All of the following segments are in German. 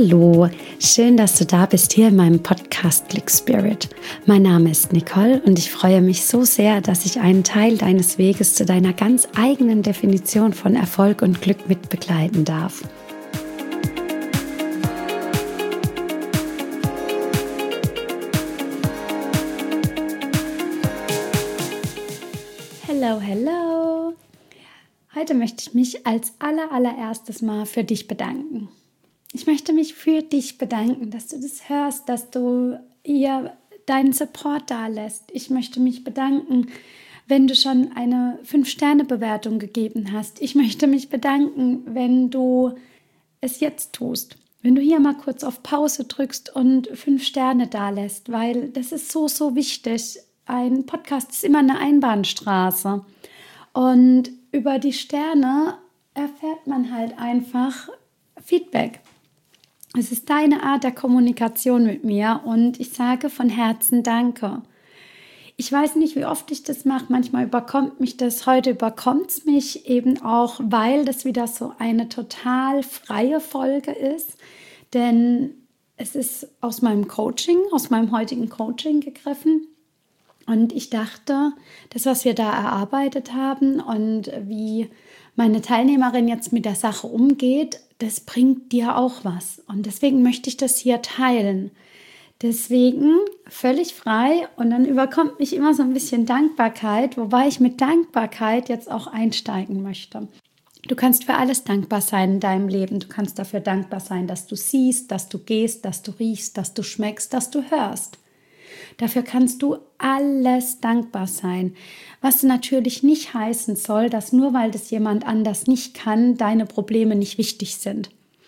Hallo, schön, dass du da bist hier in meinem Podcast Click Spirit. Mein Name ist Nicole und ich freue mich so sehr, dass ich einen Teil deines Weges zu deiner ganz eigenen Definition von Erfolg und Glück mit begleiten darf. Hello. Heute möchte ich mich als allererstes mal für dich bedanken. Ich möchte mich für dich bedanken, dass du das hörst, dass du ihr deinen Support da lässt. Ich möchte mich bedanken, wenn du schon eine 5-Sterne-Bewertung gegeben hast. Ich möchte mich bedanken, wenn du es jetzt tust. Wenn du hier mal kurz auf Pause drückst und 5 Sterne da lässt, weil das ist so wichtig. Ein Podcast ist immer eine Einbahnstraße. Und über die Sterne erfährt man halt einfach Feedback. Es ist deine Art der Kommunikation mit mir und ich sage von Herzen Danke. Ich weiß nicht, wie oft ich das mache. Manchmal überkommt mich das. Heute überkommt es mich eben auch, weil das wieder so eine total freie Folge ist. Denn es ist aus meinem heutigen Coaching gegriffen. Und ich dachte, das, was wir da erarbeitet haben und wie meine Teilnehmerin jetzt mit der Sache umgeht, das bringt dir auch was. Und deswegen möchte ich das hier teilen. Deswegen völlig frei und dann überkommt mich immer so ein bisschen Dankbarkeit, wobei ich mit Dankbarkeit jetzt auch einsteigen möchte. Du kannst für alles dankbar sein in deinem Leben. Du kannst dafür dankbar sein, dass du siehst, dass du gehst, dass du riechst, dass du schmeckst, dass du hörst. Dafür kannst du alles dankbar sein, was natürlich nicht heißen soll, dass nur weil das jemand anders nicht kann, deine Probleme nicht wichtig sind.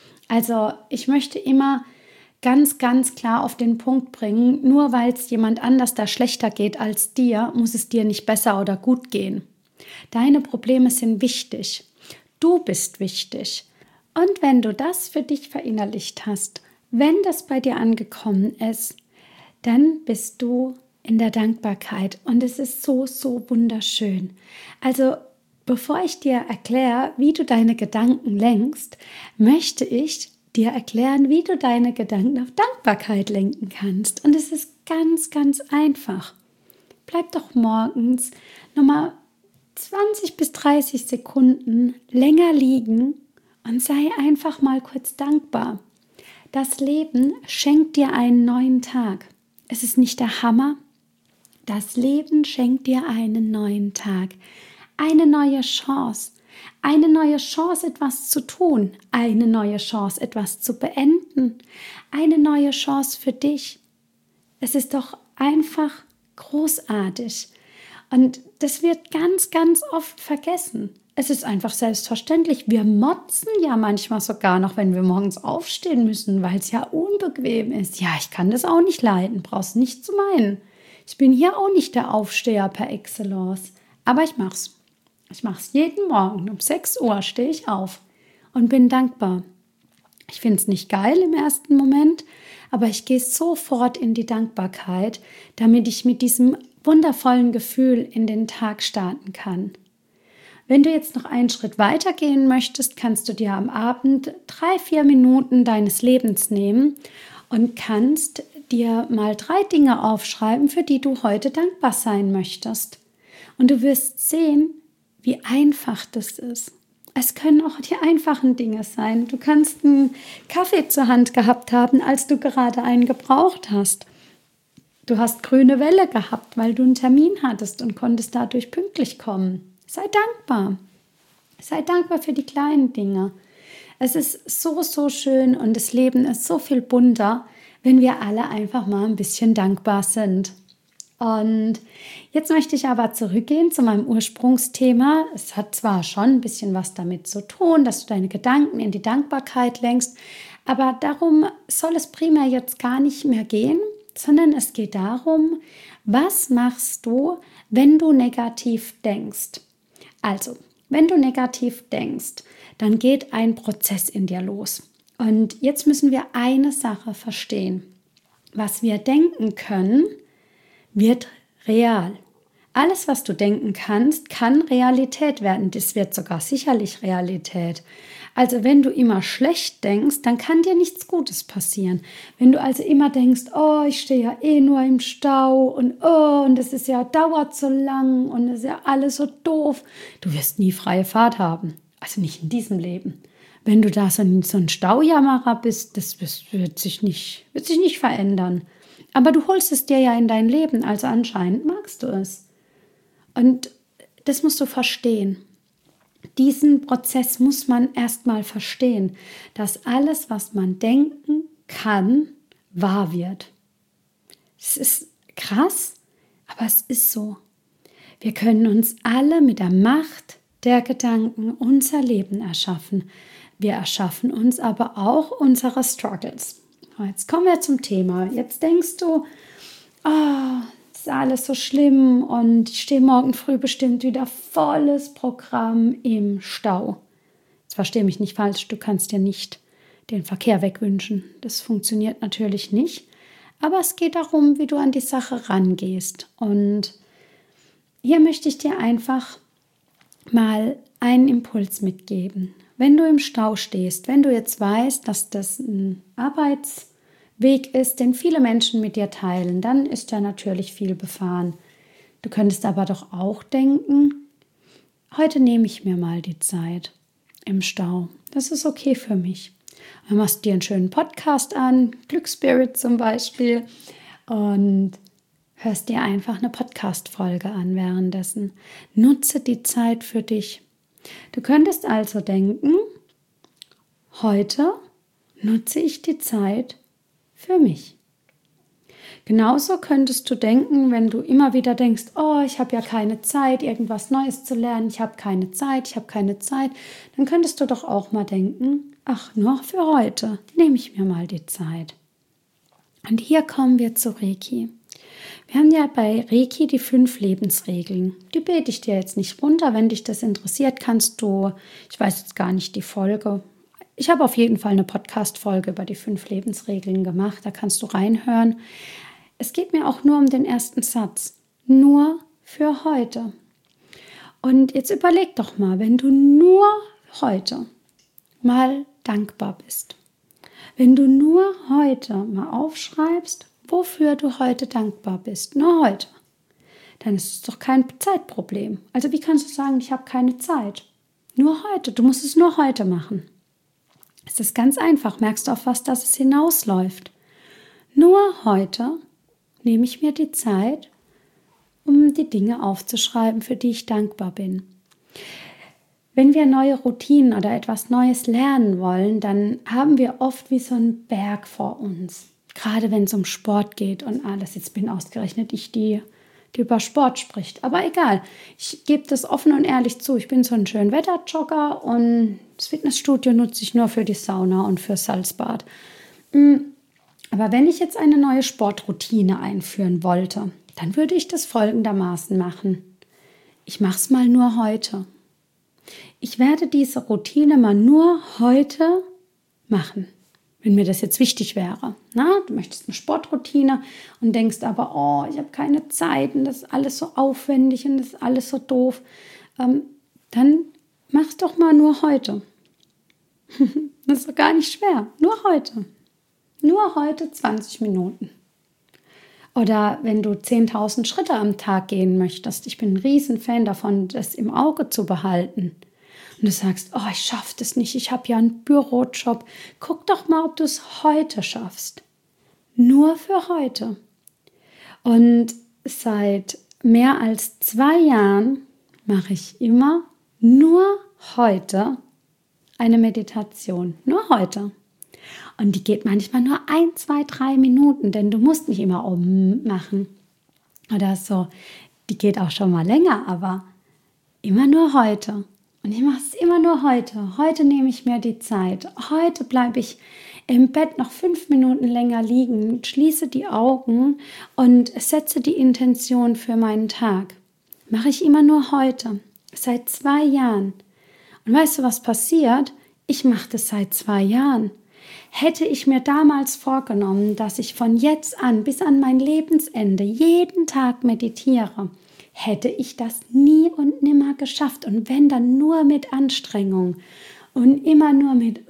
Also ich möchte immer ganz klar auf den Punkt bringen, nur weil es jemand anders da schlechter geht als dir, muss es dir nicht besser oder gut gehen. Deine Probleme sind wichtig. Du bist wichtig. Und wenn du das für dich verinnerlicht hast, wenn das bei dir angekommen ist, dann bist du in der Dankbarkeit und es ist so wunderschön. Also bevor ich dir erkläre, wie du deine Gedanken lenkst, möchte ich dir erklären, wie du deine Gedanken auf Dankbarkeit lenken kannst. Und es ist ganz einfach. Bleib doch morgens nochmal 20 bis 30 Sekunden länger liegen und sei einfach mal kurz dankbar. Das Leben schenkt dir einen neuen Tag. Es ist nicht der Hammer. Das Leben schenkt dir einen neuen Tag, eine neue Chance, etwas zu tun, eine neue Chance, etwas zu beenden, eine neue Chance für dich. Es ist doch einfach großartig und das wird ganz oft vergessen. Es ist einfach selbstverständlich. Wir motzen ja manchmal sogar noch, wenn wir morgens aufstehen müssen, weil es ja unbequem ist. Ja, ich kann das auch nicht leiden, brauchst nicht zu meinen. Ich bin hier auch nicht der Aufsteher par excellence, aber ich mach's. Ich mach's jeden Morgen. Um 6 Uhr stehe ich auf und bin dankbar. Ich finde es nicht geil im ersten Moment, aber ich gehe sofort in die Dankbarkeit, damit ich mit diesem wundervollen Gefühl in den Tag starten kann. Wenn du jetzt noch einen Schritt weiter gehen möchtest, kannst du dir am Abend 3-4 Minuten deines Lebens nehmen und kannst dir mal 3 Dinge aufschreiben, für die du heute dankbar sein möchtest. Und du wirst sehen, wie einfach das ist. Es können auch die einfachen Dinge sein. Du kannst einen Kaffee zur Hand gehabt haben, als du gerade einen gebraucht hast. Du hast grüne Welle gehabt, weil du einen Termin hattest und konntest dadurch pünktlich kommen. Sei dankbar. Sei dankbar für die kleinen Dinge. Es ist so schön und das Leben ist so viel bunter, wenn wir alle einfach mal ein bisschen dankbar sind. Und jetzt möchte ich aber zurückgehen zu meinem Ursprungsthema. Es hat zwar schon ein bisschen was damit zu tun, dass du deine Gedanken in die Dankbarkeit lenkst, aber darum soll es primär jetzt gar nicht mehr gehen, sondern es geht darum, was machst du, wenn du negativ denkst? Also, wenn du negativ denkst, dann geht ein Prozess in dir los. Und jetzt müssen wir eine Sache verstehen. Was wir denken können, wird real. Alles, was du denken kannst, kann Realität werden. Das wird sogar sicherlich Realität. Also wenn du immer schlecht denkst, dann kann dir nichts Gutes passieren. Wenn du also immer denkst, oh, ich stehe ja eh nur im Stau und es ist ja, dauert so lang und es ist ja alles so doof, du wirst nie freie Fahrt haben. Also nicht in diesem Leben. Wenn du da so ein Staujammerer bist, wird sich nicht verändern. Aber du holst es dir ja in dein Leben, also anscheinend magst du es. Und das musst du verstehen. Diesen Prozess muss man erstmal verstehen, dass alles, was man denken kann, wahr wird. Es ist krass, aber es ist so. Wir können uns alle mit der Macht der Gedanken unser Leben erschaffen. Wir erschaffen uns aber auch unsere Struggles. Jetzt kommen wir zum Thema. Jetzt denkst du, ist alles so schlimm und ich stehe morgen früh bestimmt wieder volles Programm im Stau. Jetzt verstehe mich nicht falsch, du kannst dir nicht den Verkehr wegwünschen. Das funktioniert natürlich nicht, aber es geht darum, wie du an die Sache rangehst. Und hier möchte ich dir einfach mal einen Impuls mitgeben. Wenn du im Stau stehst, wenn du jetzt weißt, dass das ein Arbeitsweg ist, den viele Menschen mit dir teilen, dann ist ja natürlich viel befahren. Du könntest aber doch auch denken, heute nehme ich mir mal die Zeit im Stau. Das ist okay für mich. Dann machst du dir einen schönen Podcast an, Glücksspirit zum Beispiel, und hörst dir einfach eine Podcast-Folge an währenddessen. Nutze die Zeit für dich. Du könntest also denken, heute nutze ich die Zeit für mich. Genauso könntest du denken, wenn du immer wieder denkst, oh, ich habe ja keine Zeit, irgendwas Neues zu lernen, ich habe keine Zeit, dann könntest du doch auch mal denken, ach, nur für heute nehme ich mir mal die Zeit. Und hier kommen wir zu Reiki. Wir haben ja bei Reiki die 5 Lebensregeln. Die bete ich dir jetzt nicht runter. Wenn dich das interessiert, kannst du, ich weiß jetzt gar nicht die Folge, ich habe auf jeden Fall eine Podcast-Folge über die 5 Lebensregeln gemacht, da kannst du reinhören. Es geht mir auch nur um den ersten Satz, nur für heute. Und jetzt überleg doch mal, wenn du nur heute mal dankbar bist, wenn du nur heute mal aufschreibst, wofür du heute dankbar bist, nur heute, dann ist es doch kein Zeitproblem. Also wie kannst du sagen, ich habe keine Zeit? Nur heute, du musst es nur heute machen. Es ist ganz einfach, merkst du, auf was das hinausläuft. Nur heute nehme ich mir die Zeit, um die Dinge aufzuschreiben, für die ich dankbar bin. Wenn wir neue Routinen oder etwas Neues lernen wollen, dann haben wir oft wie so einen Berg vor uns. Gerade wenn es um Sport geht und alles. Jetzt bin ausgerechnet ich die über Sport spricht. Aber egal, ich gebe das offen und ehrlich zu. Ich bin so ein schön Wetterjogger und das Fitnessstudio nutze ich nur für die Sauna und für Salzbad. Aber wenn ich jetzt eine neue Sportroutine einführen wollte, dann würde ich das folgendermaßen machen. Ich mache es mal nur heute. Ich werde diese Routine mal nur heute machen, wenn mir das jetzt wichtig wäre. Du möchtest eine Sportroutine und denkst aber, oh, ich habe keine Zeit und das ist alles so aufwendig und das ist alles so doof. Dann mach es doch mal nur heute. Das ist doch gar nicht schwer. Nur heute. Nur heute 20 Minuten. Oder wenn du 10.000 Schritte am Tag gehen möchtest. Ich bin ein Riesenfan davon, das im Auge zu behalten. Und du sagst, oh, ich schaffe das nicht, ich habe ja einen Bürojob. Guck doch mal, ob du es heute schaffst. Nur für heute. Und seit mehr als 2 Jahren mache ich immer nur heute eine Meditation. Nur heute. Und die geht manchmal nur 1, 2, 3 Minuten, denn du musst nicht immer machen oder so. Die geht auch schon mal länger, aber immer nur heute. Und ich mache es immer nur heute. Heute nehme ich mir die Zeit. Heute bleibe ich im Bett noch 5 Minuten länger liegen, schließe die Augen und setze die Intention für meinen Tag. Mache ich immer nur heute. Seit 2 Jahren. Und weißt du, was passiert? Ich mache das seit 2 Jahren. Hätte ich mir damals vorgenommen, dass ich von jetzt an bis an mein Lebensende jeden Tag meditiere, hätte ich das nie und nimmer geschafft. Und wenn, dann nur mit Anstrengung und immer nur mit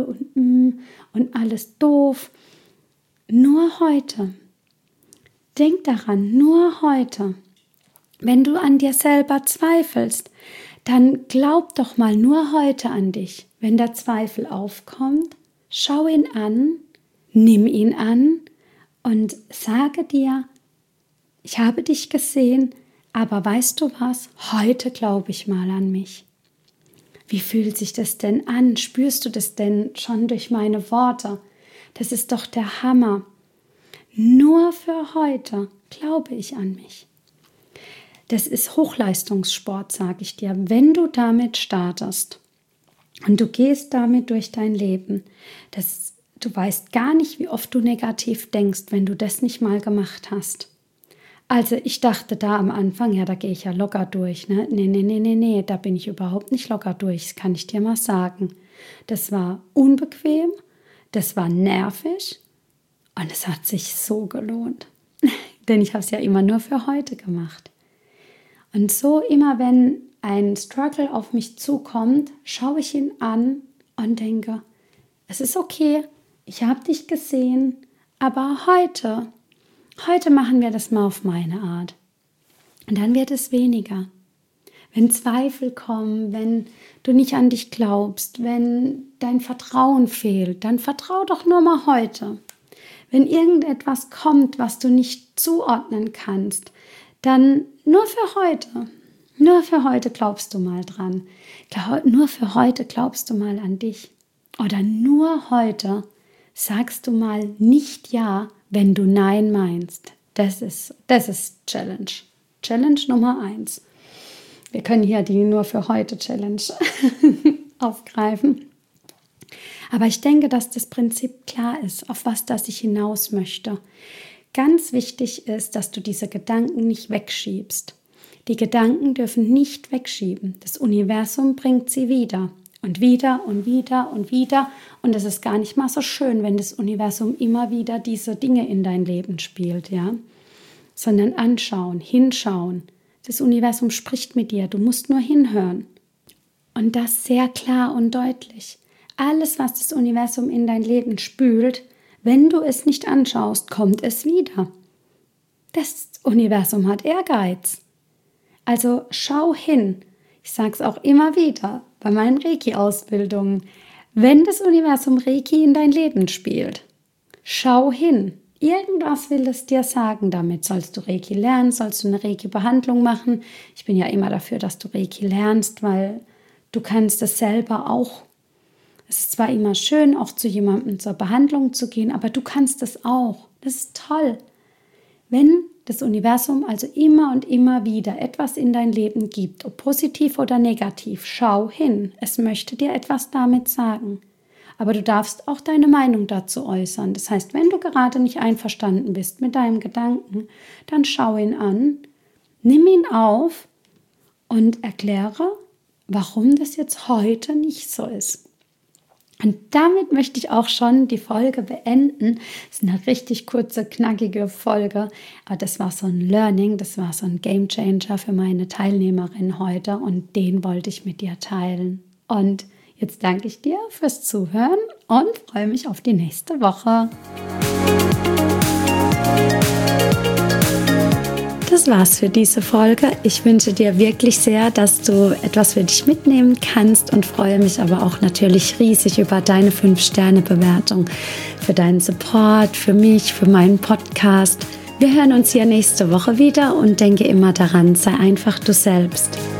und alles doof. Nur heute. Denk daran, nur heute. Wenn du an dir selber zweifelst, dann glaub doch mal nur heute an dich. Wenn der Zweifel aufkommt, schau ihn an, nimm ihn an und sage dir, ich habe dich gesehen, aber weißt du was? Heute glaube ich mal an mich. Wie fühlt sich das denn an? Spürst du das denn schon durch meine Worte? Das ist doch der Hammer. Nur für heute glaube ich an mich. Das ist Hochleistungssport, sage ich dir. Wenn du damit startest und du gehst damit durch dein Leben, du weißt gar nicht, wie oft du negativ denkst, wenn du das nicht mal gemacht hast. Also ich dachte da am Anfang, ja, da gehe ich ja locker durch. Ne? Nee, da bin ich überhaupt nicht locker durch, das kann ich dir mal sagen. Das war unbequem, das war nervig und es hat sich so gelohnt. Denn ich habe es ja immer nur für heute gemacht. Und so immer, wenn ein Struggle auf mich zukommt, schaue ich ihn an und denke, es ist okay, ich habe dich gesehen, aber heute machen wir das mal auf meine Art. Und dann wird es weniger. Wenn Zweifel kommen, wenn du nicht an dich glaubst, wenn dein Vertrauen fehlt, dann vertrau doch nur mal heute. Wenn irgendetwas kommt, was du nicht zuordnen kannst, dann nur für heute glaubst du mal dran. Nur für heute glaubst du mal an dich. Oder nur heute sagst du mal nicht ja, wenn du Nein meinst. Das ist Challenge. Challenge Nummer 1. Wir können hier die nur für heute Challenge aufgreifen. Aber ich denke, dass das Prinzip klar ist, auf was das ich hinaus möchte. Ganz wichtig ist, dass du diese Gedanken nicht wegschiebst. Die Gedanken dürfen nicht wegschieben. Das Universum bringt sie wieder. Und wieder und wieder und wieder. Und es ist gar nicht mal so schön, wenn das Universum immer wieder diese Dinge in dein Leben spielt, ja. Sondern anschauen, hinschauen. Das Universum spricht mit dir, du musst nur hinhören. Und das sehr klar und deutlich. Alles, was das Universum in dein Leben spült, wenn du es nicht anschaust, kommt es wieder. Das Universum hat Ehrgeiz. Also schau hin. Ich sage es auch immer wieder bei meinen Reiki-Ausbildungen. Wenn das Universum Reiki in dein Leben spielt, schau hin. Irgendwas will es dir sagen damit. Sollst du Reiki lernen? Sollst du eine Reiki-Behandlung machen? Ich bin ja immer dafür, dass du Reiki lernst, weil du kannst es selber auch. Es ist zwar immer schön, auch zu jemandem zur Behandlung zu gehen, aber du kannst es auch. Das ist toll. Wenn das Universum also immer und immer wieder etwas in dein Leben gibt, ob positiv oder negativ, schau hin. Es möchte dir etwas damit sagen. Aber du darfst auch deine Meinung dazu äußern. Das heißt, wenn du gerade nicht einverstanden bist mit deinem Gedanken, dann schau ihn an, nimm ihn auf und erkläre, warum das jetzt heute nicht so ist. Und damit möchte ich auch schon die Folge beenden. Das ist eine richtig kurze, knackige Folge. Aber das war so ein Learning, das war so ein Gamechanger für meine Teilnehmerin heute. Und den wollte ich mit dir teilen. Und jetzt danke ich dir fürs Zuhören und freue mich auf die nächste Woche. Das war's für diese Folge. Ich wünsche dir wirklich sehr, dass du etwas für dich mitnehmen kannst und freue mich aber auch natürlich riesig über deine 5-Sterne-Bewertung, für deinen Support, für mich, für meinen Podcast. Wir hören uns hier nächste Woche wieder und denke immer daran, sei einfach du selbst.